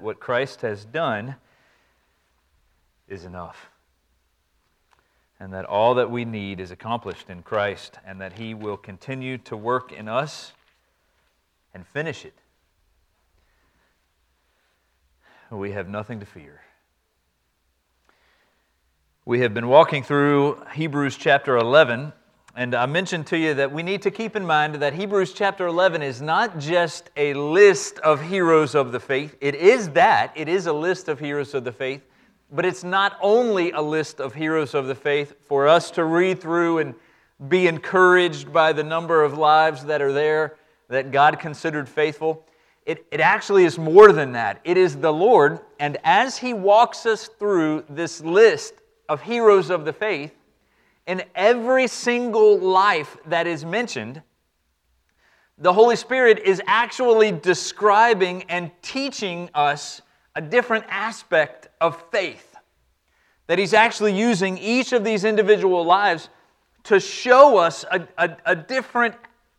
what Christ has done is enough. And that all that we need is accomplished in Christ, and that He will continue to work in us and finish it. We have nothing to fear. We have been walking through Hebrews chapter 11, and I mentioned to you that we need to keep in mind that Hebrews chapter 11 is not just a list of heroes of the faith. It is that. It is a list of heroes of the faith, but it's not only a list of heroes of the faith for us to read through and be encouraged by the number of lives that are there that God considered faithful. It actually is more than that. It is the Lord, and as He walks us through this list of heroes of the faith, in every single life that is mentioned, the Holy Spirit is actually describing and teaching us a different aspect of faith. That He's actually using each of these individual lives to show us a different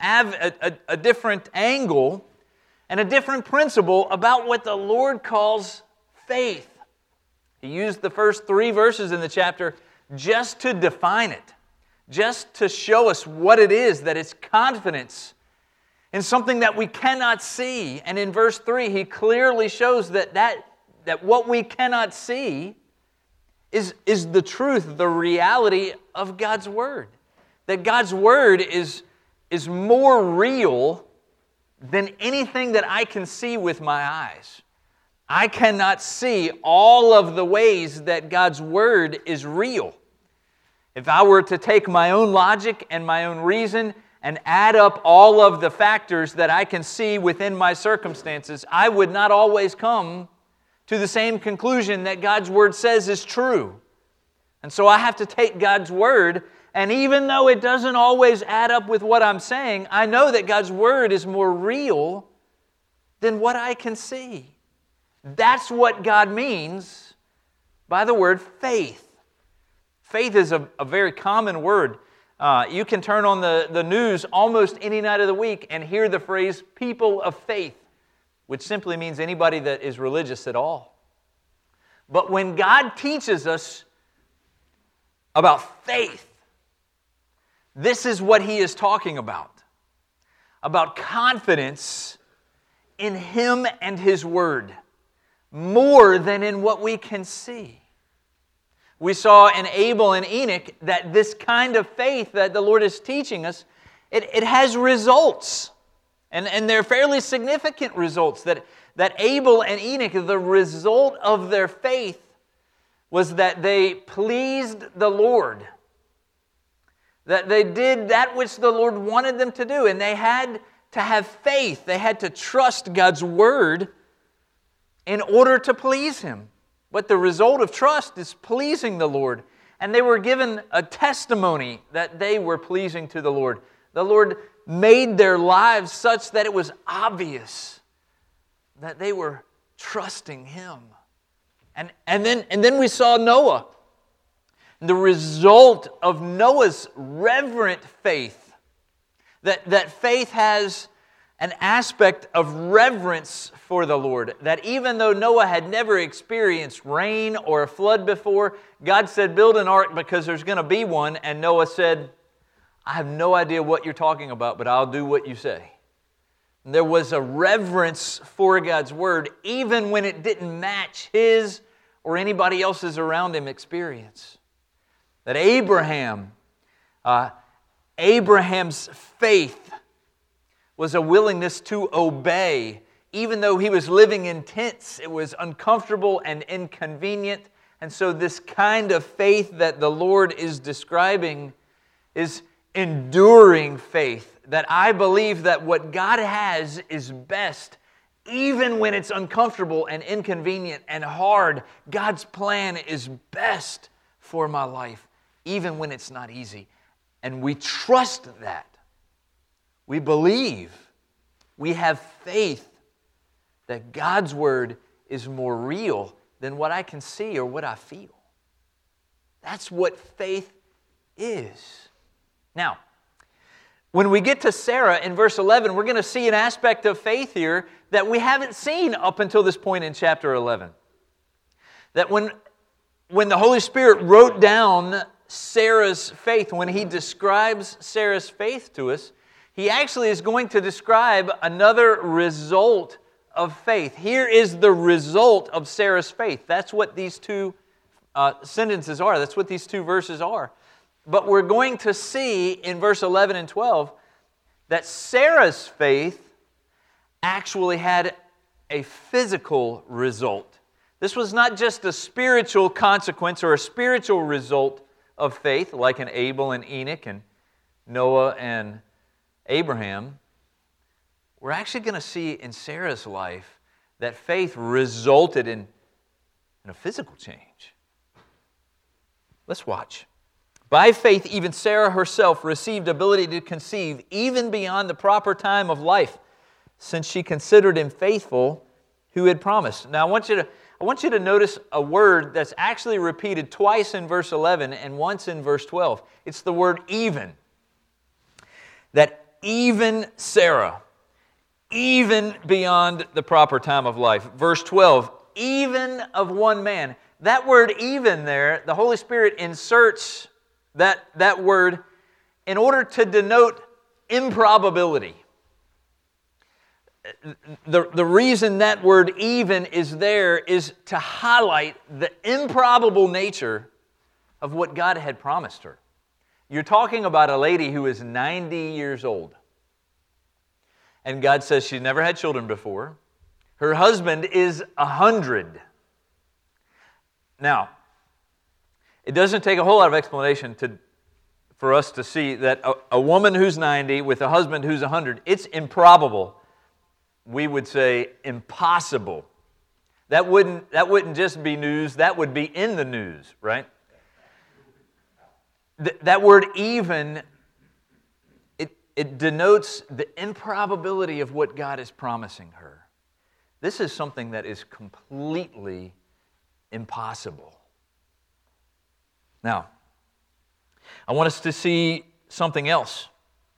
angle and a different principle about what the Lord calls faith. He used the first 3 verses in the chapter just to define it, just to show us what it is, that it's confidence in something that we cannot see. And in verse 3, He clearly shows that what we cannot see is the truth, the reality of God's Word. That God's Word is more real than anything that I can see with my eyes. I cannot see all of the ways that God's Word is real. If I were to take my own logic and my own reason and add up all of the factors that I can see within my circumstances, I would not always come to the same conclusion that God's Word says is true. And so I have to take God's Word, and even though it doesn't always add up with what I'm saying, I know that God's Word is more real than what I can see. That's what God means by the word faith. Faith is a very common word. You can turn on the news almost any night of the week and hear the phrase people of faith, which simply means anybody that is religious at all. But when God teaches us about faith, this is what He is talking about confidence in Him and His Word, more than in what we can see. We saw in Abel and Enoch that this kind of faith that the Lord is teaching us, it has results. And they're fairly significant results. That Abel and Enoch, the result of their faith was that they pleased the Lord. That they did that which the Lord wanted them to do. And they had to have faith. They had to trust God's Word in order to please Him. But the result of trust is pleasing the Lord. And they were given a testimony that they were pleasing to the Lord. The Lord made their lives such that it was obvious that they were trusting Him. And then we saw Noah. The result of Noah's reverent faith, that faith has an aspect of reverence for the Lord. That even though Noah had never experienced rain or a flood before, God said, build an ark because there's going to be one. And Noah said, I have no idea what you're talking about, but I'll do what you say. And there was a reverence for God's Word, even when it didn't match his or anybody else's around him experience. That Abraham's faith was a willingness to obey. Even though he was living in tents, it was uncomfortable and inconvenient. And so this kind of faith that the Lord is describing is enduring faith. That I believe that what God has is best. Even when it's uncomfortable and inconvenient and hard, God's plan is best for my life, even when it's not easy. And we trust that. We believe, we have faith that God's Word is more real than what I can see or what I feel. That's what faith is. Now, when we get to Sarah in verse 11, we're going to see an aspect of faith here that we haven't seen up until this point in chapter 11. That when the Holy Spirit wrote down Sarah's faith, when He describes Sarah's faith to us, He actually is going to describe another result of faith. Here is the result of Sarah's faith. That's what these two sentences are. That's what these two verses are. But we're going to see in verse 11 and 12 that Sarah's faith actually had a physical result. This was not just a spiritual consequence or a spiritual result of faith, like in Abel and Enoch and Noah and Abraham. We're actually going to see in Sarah's life that faith resulted in a physical change. Let's watch. By faith, even Sarah herself received ability to conceive even beyond the proper time of life, since she considered Him faithful who had promised. Now, I want you to notice a word that's actually repeated twice in verse 11 and once in verse 12. It's the word even. That even Sarah, even beyond the proper time of life. Verse 12, even of one man. That word even there, the Holy Spirit inserts that word in order to denote improbability. The reason that word even is there is to highlight the improbable nature of what God had promised her. You're talking about a lady who is 90 years old. And God says she's never had children before. Her husband is 100. Now, it doesn't take a whole lot of explanation for us to see that a woman who's 90 with a husband who's 100, it's improbable. We would say impossible. That wouldn't just be news, that would be in the news, right? That word even, it denotes the improbability of what God is promising her. This is something that is completely impossible. Now, I want us to see something else.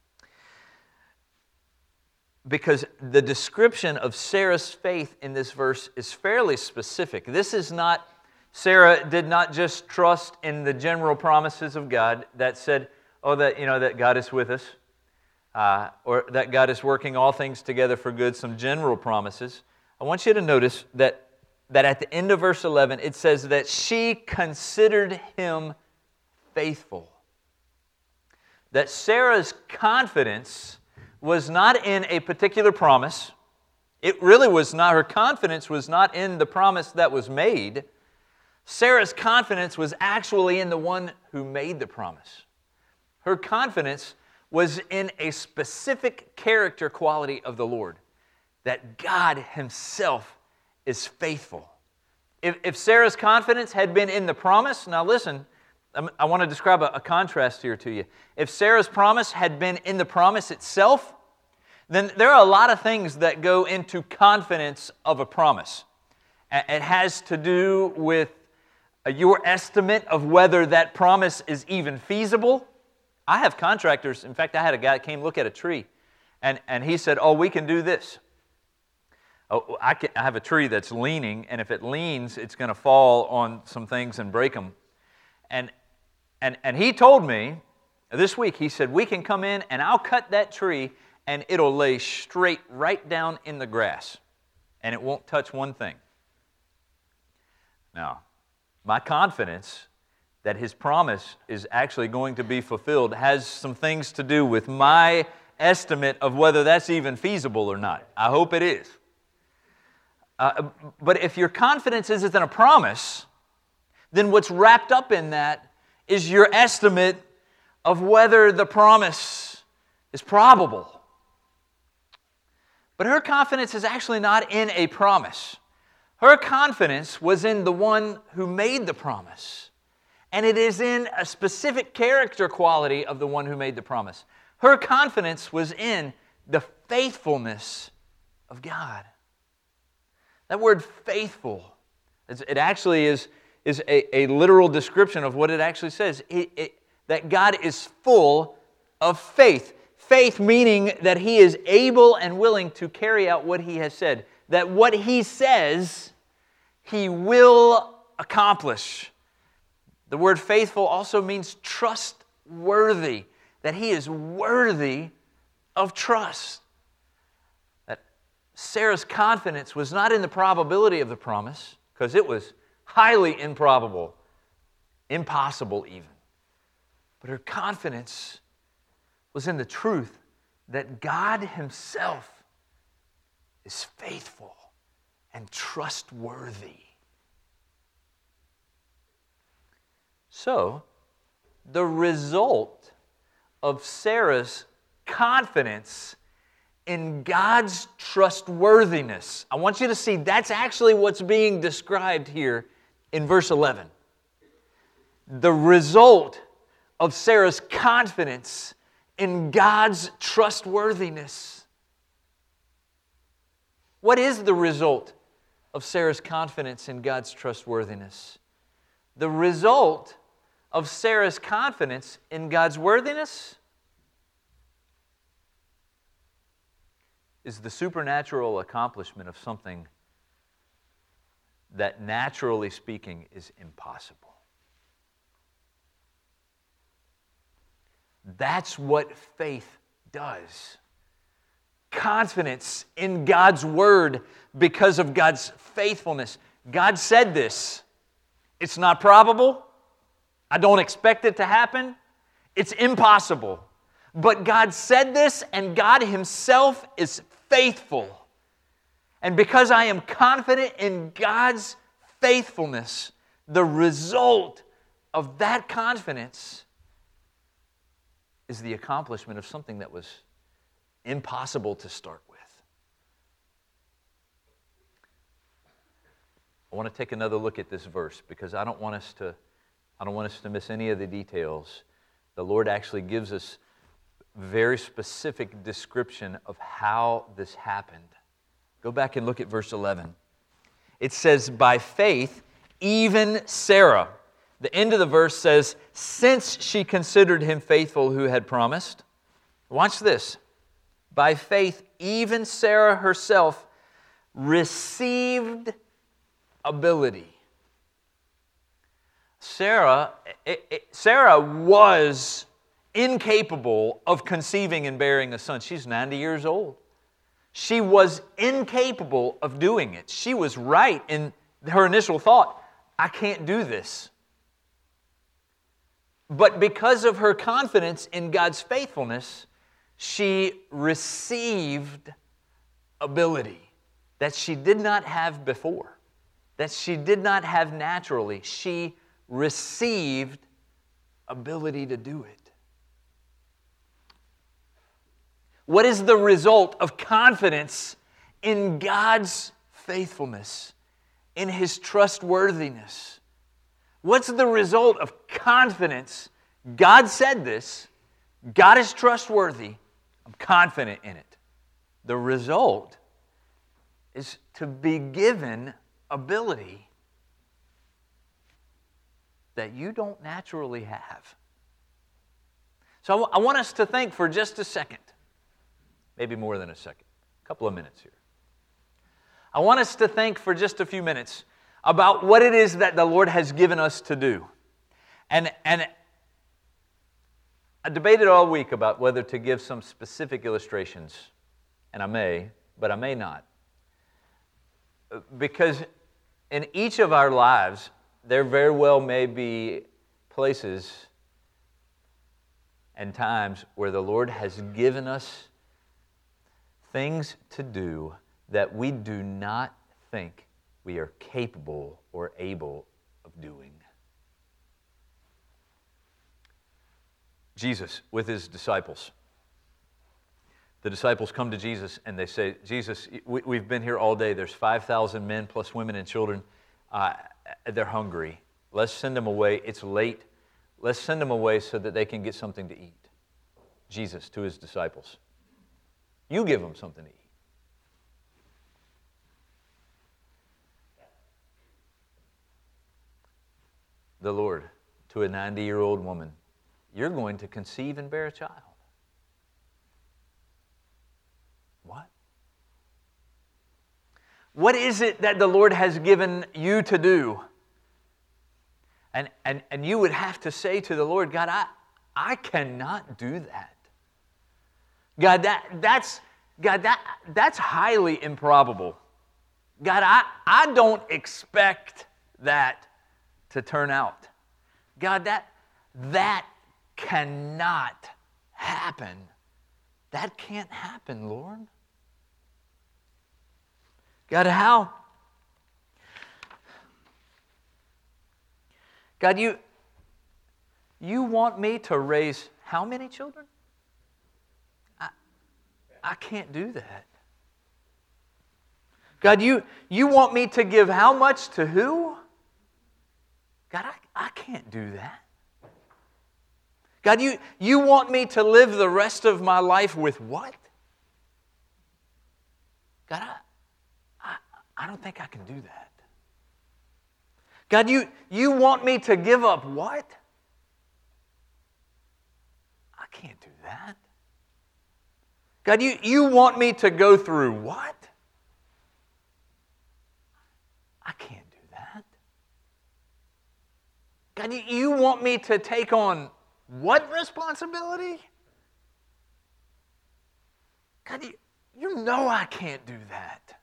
Because the description of Sarah's faith in this verse is fairly specific. This is not, Sarah did not just trust in the general promises of God that said, that God is with us, or that God is working all things together for good, some general promises. I want you to notice that at the end of verse 11, it says that she considered Him faithful. That Sarah's confidence was not in a particular promise. It really was not, her confidence was not in the promise that was made. Sarah's confidence was actually in the one who made the promise. Her confidence was in a specific character quality of the Lord, that God Himself is faithful. If Sarah's confidence had been in the promise, now listen, I want to describe a contrast here to you. If Sarah's promise had been in the promise itself, then there are a lot of things that go into confidence of a promise. It has to do with your estimate of whether that promise is even feasible. I have contractors, in fact, I had a guy that came look at a tree, and he said, we can do this. I have a tree that's leaning, and if it leans, it's going to fall on some things and break them. And he told me this week, he said, we can come in and I'll cut that tree and it'll lay straight right down in the grass and it won't touch one thing. Now, my confidence that His promise is actually going to be fulfilled has some things to do with my estimate of whether that's even feasible or not. I hope it is. But if your confidence isn't in a promise, then what's wrapped up in that is your estimate of whether the promise is probable. But her confidence is actually not in a promise. Her confidence was in the one who made the promise. And it is in a specific character quality of the one who made the promise. Her confidence was in the faithfulness of God. That word faithful, it actually is a literal description of what it actually says. That God is full of faith. Faith meaning that he is able and willing to carry out what he has said. That what he says, he will accomplish. The word faithful also means trustworthy. That he is worthy of trust. That Sarah's confidence was not in the probability of the promise, because it was highly improbable, impossible even. But her confidence was in the truth that God Himself is faithful and trustworthy. So, the result of Sarah's confidence in God's trustworthiness, I want you to see that's actually what's being described here in verse 11. The result of Sarah's confidence in God's trustworthiness. What is the result of Sarah's confidence in God's trustworthiness? The result of Sarah's confidence in God's worthiness is the supernatural accomplishment of something that, naturally speaking, is impossible. That's what faith does. Confidence in God's Word because of God's faithfulness. God said this. It's not probable. I don't expect it to happen. It's impossible. But God said this, and God Himself is faithful. And because I am confident in God's faithfulness, the result of that confidence is the accomplishment of something that was impossible to start with. I want to take another look at this verse because I don't want us to miss any of the details. The Lord actually gives us very specific description of how this happened. Go back and look at verse 11. It says, by faith, even Sarah. The end of the verse says, since she considered him faithful who had promised. Watch this. By faith, even Sarah herself received ability. Sarah was incapable of conceiving and bearing a son. She's 90 years old. She was incapable of doing it. She was right in her initial thought, I can't do this. But because of her confidence in God's faithfulness, she received ability that she did not have before, that she did not have naturally. She received ability to do it. What is the result of confidence in God's faithfulness, in His trustworthiness? What's the result of confidence? God said this. God is trustworthy. I'm confident in it. The result is to be given ability that you don't naturally have. So I want us to think for just a second, maybe more than a second, a couple of minutes here. I want us to think for just a few minutes about what it is that the Lord has given us to do. And I debated all week about whether to give some specific illustrations, and I may, but I may not. Because in each of our lives, there very well may be places and times where the Lord has given us things to do that we do not think we are capable or able of doing. Jesus with His disciples. The disciples come to Jesus and they say, Jesus, we've been here all day. There's 5,000 men plus women and children. They're hungry. Let's send them away. It's late. Let's send them away so that they can get something to eat. Jesus to His disciples. You give them something to eat. The Lord to a 90-year-old woman, you're going to conceive and bear a child. What is it that the Lord has given you to do? And you would have to say to the Lord, God, I cannot do that. God, that's highly improbable. God, I don't expect that to turn out. God, that cannot happen. That can't happen, Lord. God, how? God, you want me to raise how many children? I can't do that. God, you want me to give how much to who? God, I can't do that. God, you want me to live the rest of my life with what? God, I don't think I can do that. God, you want me to give up what? I can't do that. God, you want me to go through what? I can't do that. God, you want me to take on what responsibility? God, you know I can't do that.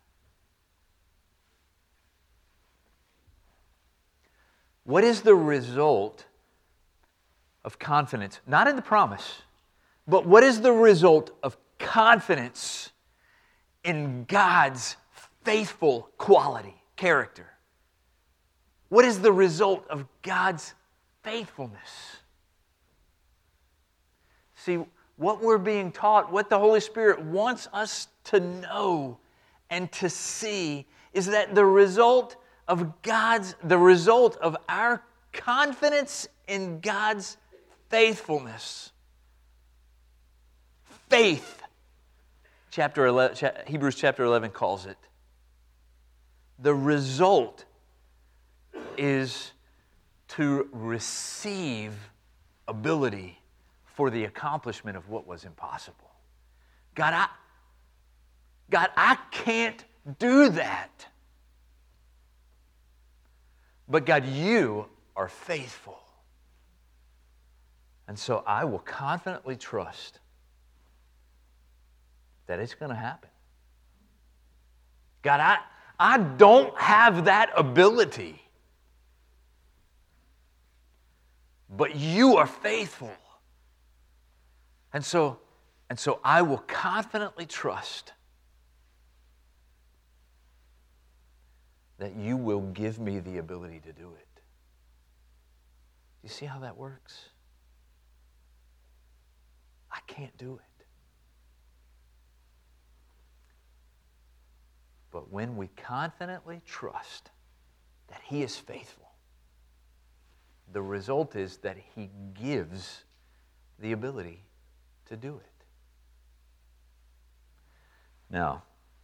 What is the result of confidence? Not in the promise, but what is the result of confidence in God's faithful quality, character? What is the result of God's faithfulness? See, what we're being taught, what the Holy Spirit wants us to know and to see is that the result of our confidence in God's faithfulness. Faith, Hebrews chapter 11 calls it. The result is to receive ability for the accomplishment of what was impossible. God, I can't do that. But God, you are faithful. And so I will confidently trust that it's going to happen. God, I don't have that ability. But you are faithful. And so I will confidently trust that you will give me the ability to do it. Do you see how that works? I can't do it. But when we confidently trust that He is faithful, the result is that He gives the ability to do it. Now,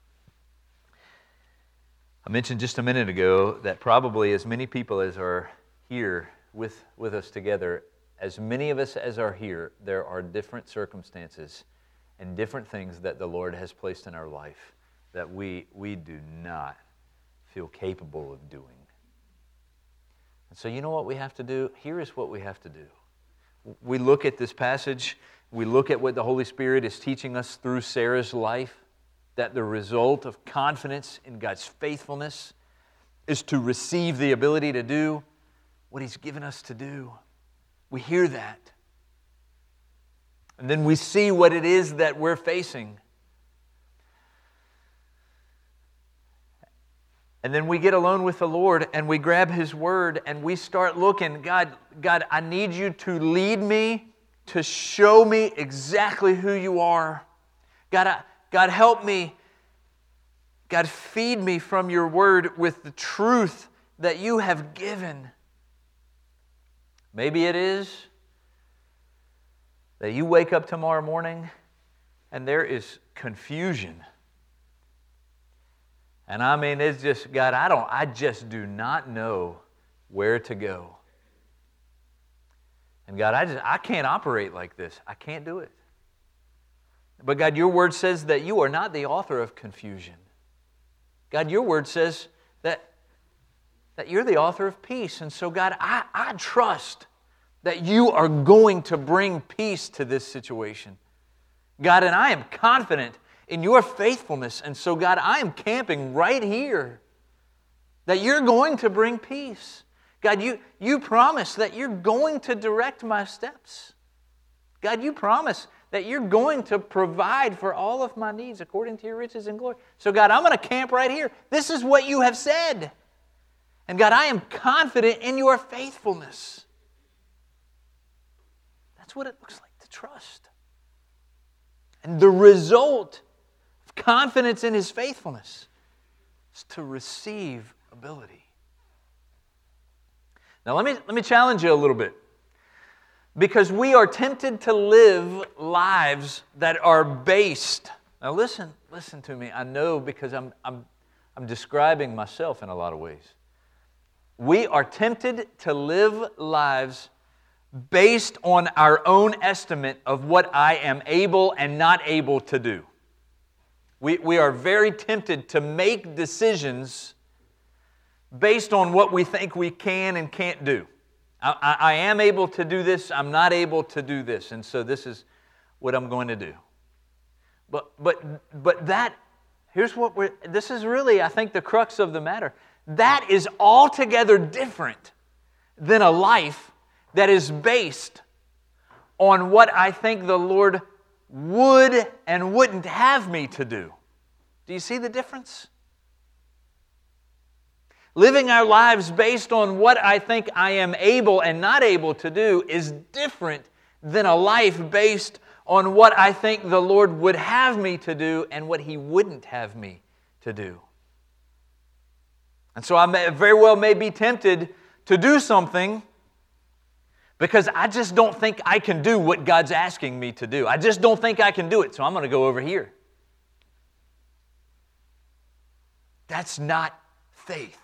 I mentioned just a minute ago that probably as many people as are here with us together, as many of us as are here, there are different circumstances and different things that the Lord has placed in our life that we do not feel capable of doing. And so you know what we have to do? Here is what we have to do. We look at this passage, we look at what the Holy Spirit is teaching us through Sarah's life, that the result of confidence in God's faithfulness is to receive the ability to do what He's given us to do. We hear that. And then we see what it is that we're facing. And then we get alone with the Lord and we grab His Word and we start looking, God, I need you to lead me, to show me exactly who you are. God, help me. God, feed me from your Word with the truth that you have given. Maybe it is that you wake up tomorrow morning and there is confusion. And I mean, it's just, God, I just do not know where to go. And God, I can't operate like this. I can't do it. But God, your word says that you are not the author of confusion. God, your word says that you're the author of peace. And so, God, I trust that you are going to bring peace to this situation. God, and I am confident in your faithfulness. And so, God, I am camping right here that you're going to bring peace. God, you promise that you're going to direct my steps. God, you promise that you're going to provide for all of my needs according to your riches and glory. So, God, I'm going to camp right here. This is what you have said. And God, I am confident in your faithfulness. That's what it looks like to trust. And the result of confidence in His faithfulness is to receive ability. Now let me challenge you a little bit. Because we are tempted to live lives that are based. Now listen to me. I know because I'm describing myself in a lot of ways. We are tempted to live lives based on our own estimate of what I am able and not able to do. We are very tempted to make decisions based on what we think we can and can't do. I am able to do this, I'm not able to do this, and so this is what I'm going to do. But that, this is really, I think, the crux of the matter. That is altogether different than a life that is based on what I think the Lord would and wouldn't have me to do. Do you see the difference? Living our lives based on what I think I am able and not able to do is different than a life based on what I think the Lord would have me to do and what He wouldn't have me to do. And so I very well may be tempted to do something because I just don't think I can do what God's asking me to do. I just don't think I can do it, so I'm going to go over here. That's not faith.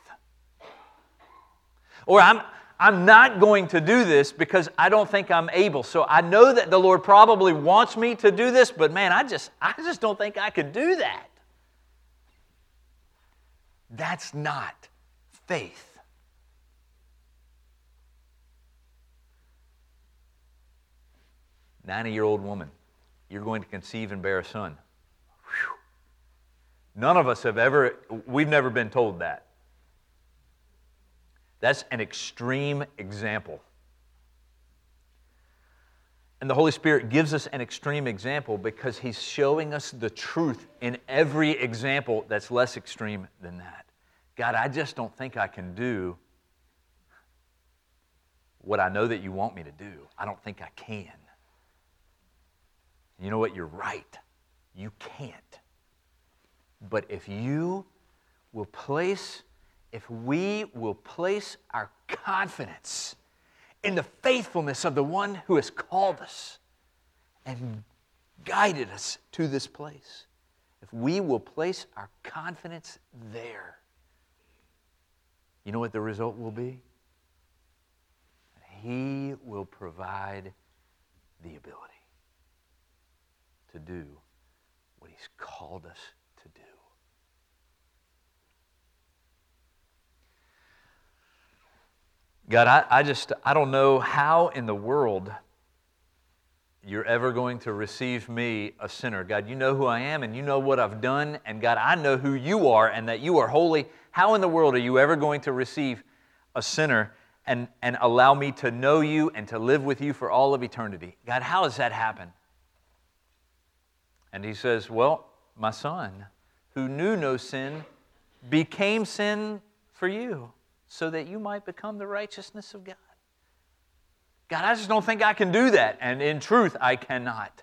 Or I'm not going to do this because I don't think I'm able. So I know that the Lord probably wants me to do this, but man, I just don't think I could do that. That's not faith. A 90-year-old woman, you're going to conceive and bear a son. Whew. None of us we've never been told that. That's an extreme example. And the Holy Spirit gives us an extreme example because He's showing us the truth in every example that's less extreme than that. God, I just don't think I can do what I know that you want me to do. I don't think I can. You know what? You're right. You can't. But if we will place our confidence in the faithfulness of the one who has called us and guided us to this place, if we will place our confidence there, you know what the result will be? He will provide the ability to do what He's called us to do. God, I don't know how in the world you're ever going to receive me, a sinner. God, you know who I am and you know what I've done. And God, I know who you are and that you are holy. How in the world are you ever going to receive a sinner and allow me to know you and to live with you for all of eternity? God, how does that happen? And He says, well, my Son, who knew no sin, became sin for you, so that you might become the righteousness of God. God, I just don't think I can do that. And in truth, I cannot.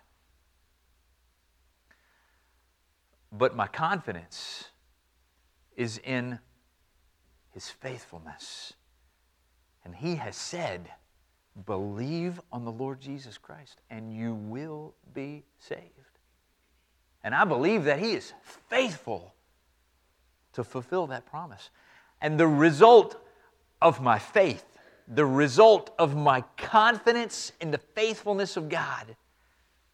But my confidence is in His faithfulness. And He has said, believe on the Lord Jesus Christ, and you will be saved. And I believe that He is faithful to fulfill that promise. And the result of my faith, the result of my confidence in the faithfulness of God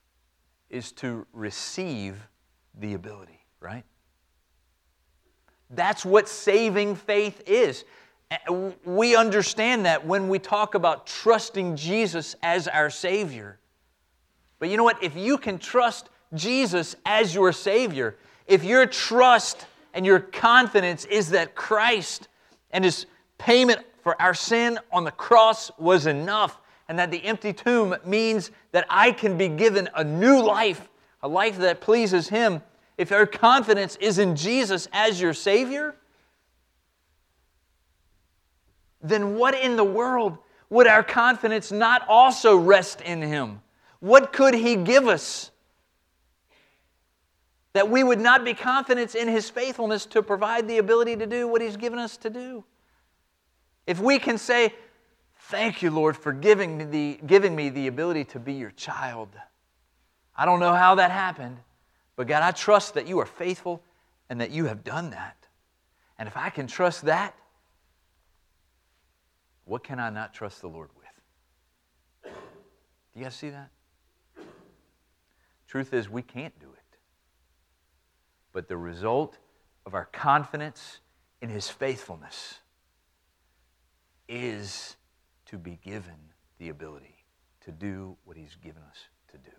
is to receive the ability, right? That's what saving faith is. We understand that when we talk about trusting Jesus as our Savior. But you know what? If you can trust Jesus as your Savior, if your trust and your confidence is that Christ and His payment for our sin on the cross was enough, and that the empty tomb means that I can be given a new life, a life that pleases Him, if our confidence is in Jesus as your Savior, then what in the world would our confidence not also rest in Him? What could He give us that we would not be confident in His faithfulness to provide the ability to do what He's given us to do? If we can say, thank you, Lord, for giving me the ability to be your child. I don't know how that happened, but God, I trust that you are faithful and that you have done that. And if I can trust that, what can I not trust the Lord with? Do you guys see that? Truth is, we can't do it. But the result of our confidence in His faithfulness is to be given the ability to do what He's given us to do.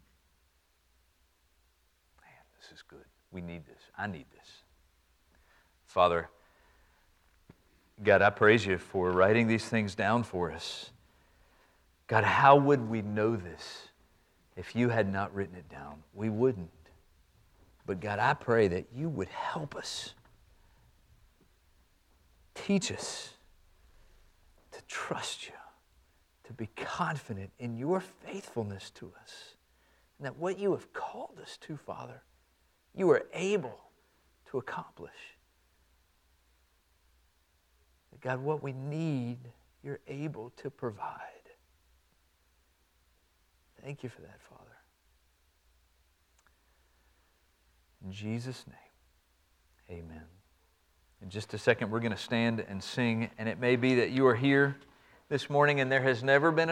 Man, this is good. We need this. I need this. Father, God, I praise You for writing these things down for us. God, how would we know this if You had not written it down? We wouldn't. But God, I pray that You would help us. Teach us to trust You, to be confident in Your faithfulness to us, and that what You have called us to, Father, You are able to accomplish. That God, what we need, You're able to provide. Thank You for that, Father. In Jesus' name, amen. In just a second, we're going to stand and sing, and it may be that you are here this morning and there has never been